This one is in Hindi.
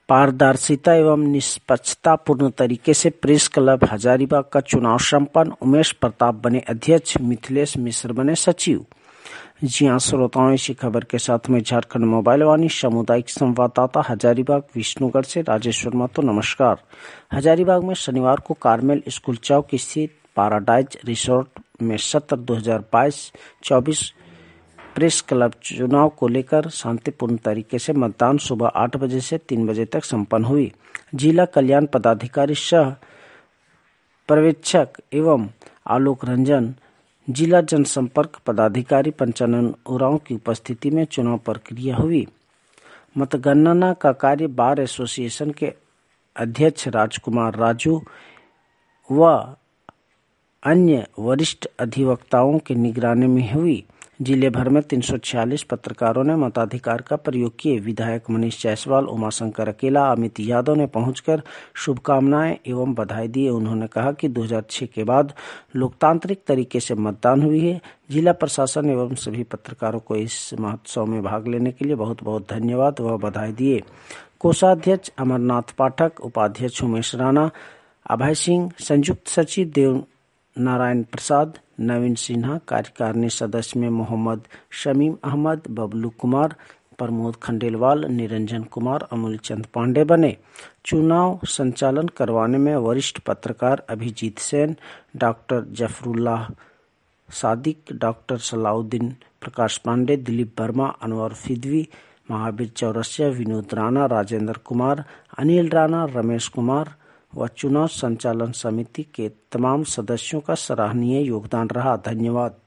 पारदर्शिता एवं निष्पक्षता पूर्ण तरीके से प्रेस क्लब हजारीबाग का चुनाव संपन्न। उमेश प्रताप बने अध्यक्ष, मिथिलेश मिश्र बने सचिव। जी हाँ श्रोताओं, इसी खबर के साथ में झारखंड मोबाइल वाणी सामुदायिक संवाददाता हजारीबाग विष्णुगढ़ से राजेश्वर महतो नमस्कार। हजारीबाग में शनिवार को कार्मेल स्कूल चौक स्थित पैराडाइज रिसोर्ट में सत्र 2022-24 प्रेस क्लब चुनाव को लेकर शांतिपूर्ण तरीके से मतदान सुबह 8 बजे से 3 बजे तक संपन्न हुई। जिला कल्याण पदाधिकारी सह पर्यवेक्षक एवं आलोक रंजन, जिला जनसंपर्क पदाधिकारी पंचानन उरांव की उपस्थिति में चुनाव प्रक्रिया हुई। मतगणना का कार्य बार एसोसिएशन के अध्यक्ष राजकुमार राजू व अन्य वरिष्ठ अधिवक्ताओं की निगरानी में हुई। जिले भर में 346 पत्रकारों ने मताधिकार का प्रयोग किए। विधायक मनीष जायसवाल, उमाशंकर अकेला, अमित यादव ने पहुंचकर शुभकामनाएं एवं बधाई दी। उन्होंने कहा कि 2006 के बाद लोकतांत्रिक तरीके से मतदान हुई है। जिला प्रशासन एवं सभी पत्रकारों को इस महोत्सव में भाग लेने के लिए बहुत बहुत धन्यवाद व बधाई दिए। कोषाध्यक्ष अमरनाथ पाठक, उपाध्यक्ष उमेश राणा, अभय सिंह, संयुक्त सचिव देव नारायण प्रसाद, नवीन सिन्हा, कार्यकारिणी सदस्य में मोहम्मद शमीम अहमद, बबलू कुमार, प्रमोद खंडेलवाल, निरंजन कुमार, अमूल चंद पांडे बने। चुनाव संचालन करवाने में वरिष्ठ पत्रकार अभिजीत सेन, डॉक्टर जफरुल्लाह सादिक, डॉक्टर सलाउद्दीन प्रकाश पांडे, दिलीप वर्मा, अनवर फिदवी, महावीर चौरसिया, विनोद राणा, राजेंद्र कुमार, अनिल राणा, रमेश कुमार व चुनाव संचालन समिति के तमाम सदस्यों का सराहनीय योगदान रहा। धन्यवाद।